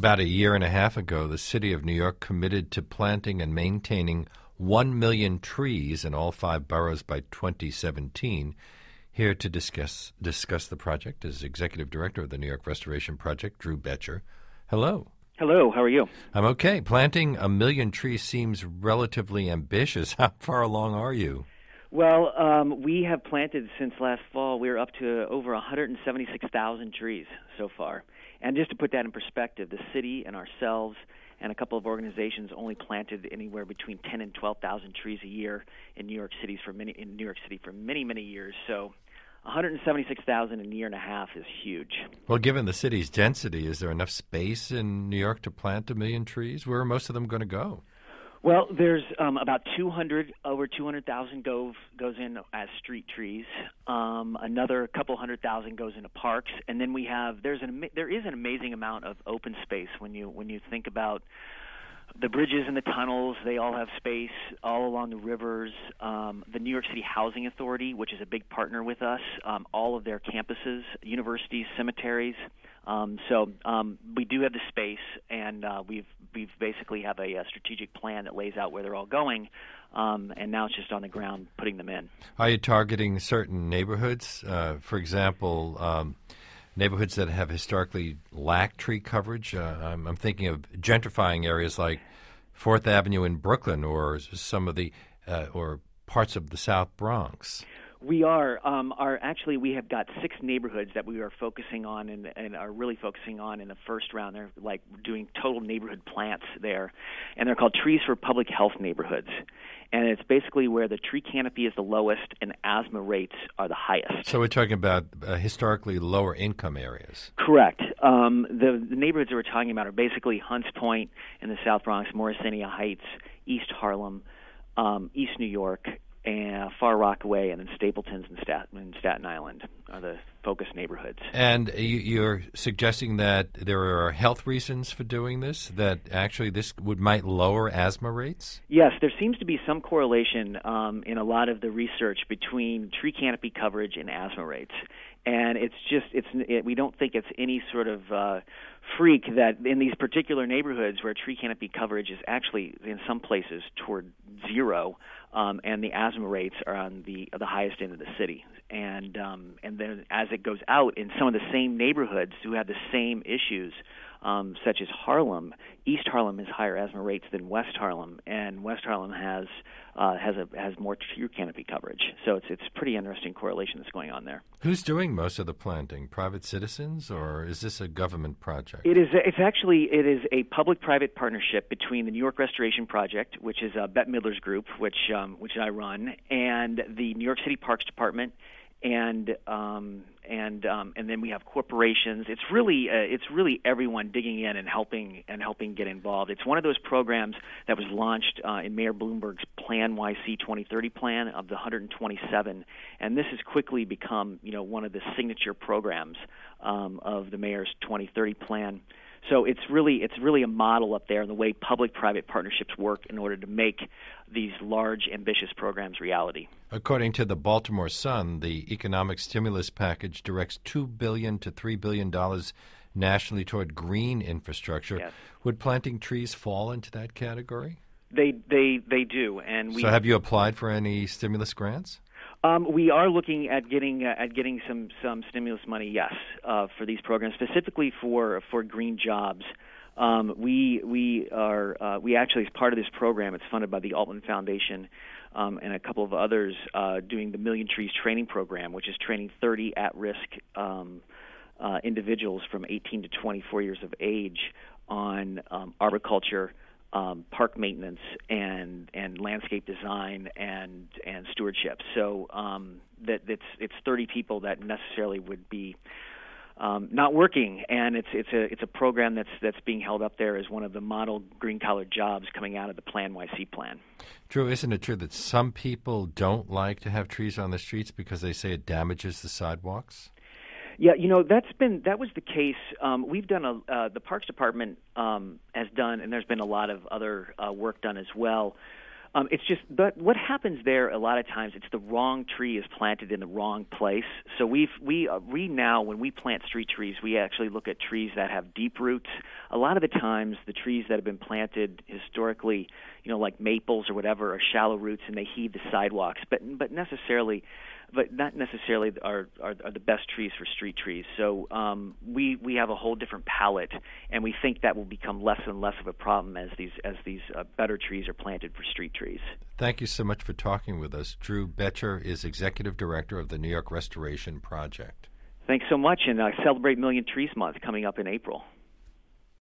About a year and a half ago, the city of New York committed to planting and maintaining 1 million trees in all 5 boroughs by 2017. Here to discuss the project is Executive Director of the New York Restoration Project, Drew Boettcher. Hello. Hello, how are you? I'm okay. Planting 1 million trees seems relatively ambitious. How far along are you? Well, we have planted since last fall. We're up to over 176,000 trees so far. And just to put that in perspective, the city and ourselves and a couple of organizations only planted anywhere between 10 and 12,000 trees a year in New York City for many, many years. So 176,000 in a year and a half is huge. Well, given the city's density, is there enough space in New York to plant 1 million trees? Where are most of them going to go? Well, there's about over 200,000 goes in as street trees. Another couple 100,000 goes into parks, and then there is an amazing amount of open space when you think about the bridges and the tunnels. They all have space all along the rivers. The New York City Housing Authority, which is a big partner with us, all of their campuses, universities, cemeteries. So we do have the space, and we've basically have a strategic plan that lays out where they're all going, and now it's just on the ground putting them in. Are you targeting certain neighborhoods? For example, neighborhoods that have historically lacked tree coverage? I'm thinking of gentrifying areas like 4th Avenue in Brooklyn or some of the or parts of the South Bronx. We are. We have got 6 neighborhoods that we are focusing on and are really focusing on in the first round. They're like doing total neighborhood plants there, and they're called Trees for Public Health Neighborhoods. And it's basically where the tree canopy is the lowest and asthma rates are the highest. So we're talking about historically lower income areas. Correct. The neighborhoods that we're talking about are basically Hunts Point in the South Bronx, Morrisania Heights, East Harlem, East New York, and Far Rockaway, and then Stapleton's and Staten Island are the focus neighborhoods. And you're suggesting that there are health reasons for doing this, that actually this might lower asthma rates? Yes, there seems to be some correlation in a lot of the research between tree canopy coverage and asthma rates. And we don't think it's any sort of freak that in these particular neighborhoods where tree canopy coverage is actually in some places toward zero, and the asthma rates are on the highest end of the city. And then as it goes out in some of the same neighborhoods who have the same issues, such as Harlem, East Harlem has higher asthma rates than West Harlem, and West Harlem has more tree canopy coverage. So it's pretty interesting correlation that's going on there. Who's doing most of the planting? Private citizens, or is this a government project? It is a public-private partnership between the New York Restoration Project, which is Bette Midler's group, which I run, and the New York City Parks Department. And then we have corporations. It's really everyone digging in and helping get involved. It's one of those programs that was launched in Mayor Bloomberg's Plan YC 2030 plan of the 127, and this has quickly become one of the signature programs of the mayor's 2030 plan. So it's really a model up there in the way public-private partnerships work in order to make these large, ambitious programs reality. According to the Baltimore Sun, the economic stimulus package directs $2 billion to $3 billion nationally toward green infrastructure. Yes. Would planting trees fall into that category? They do, and So have you applied for any stimulus grants? We are looking at getting some stimulus money, yes, for these programs, specifically for green jobs. We actually, as part of this program, it's funded by the Altman Foundation and a couple of others, doing the Million Trees Training Program, which is training 30 at-risk individuals from 18 to 24 years of age on arboriculture, park maintenance, and landscape design and stewardship. So it's 30 people that necessarily would be not working, and it's a program that's being held up there as one of the model green collar jobs coming out of the Plan YC plan. Drew, isn't it true that some people don't like to have trees on the streets because they say it damages the sidewalks? Yeah, that was the case. We've done the Parks Department has done, and there's been a lot of other work done as well. It's just what happens there. A lot of times, it's the wrong tree is planted in the wrong place. So we now, when we plant street trees, we actually look at trees that have deep roots. A lot of the times, the trees that have been planted historically, like maples or whatever, are shallow roots and they heave the sidewalks, but not necessarily are the best trees for street trees. So we have a whole different palette, and we think that will become less and less of a problem as these better trees are planted for street trees. Thank you so much for talking with us. Drew Boettcher is Executive Director of the New York Restoration Project. Thanks so much, and celebrate Million Trees Month coming up in April.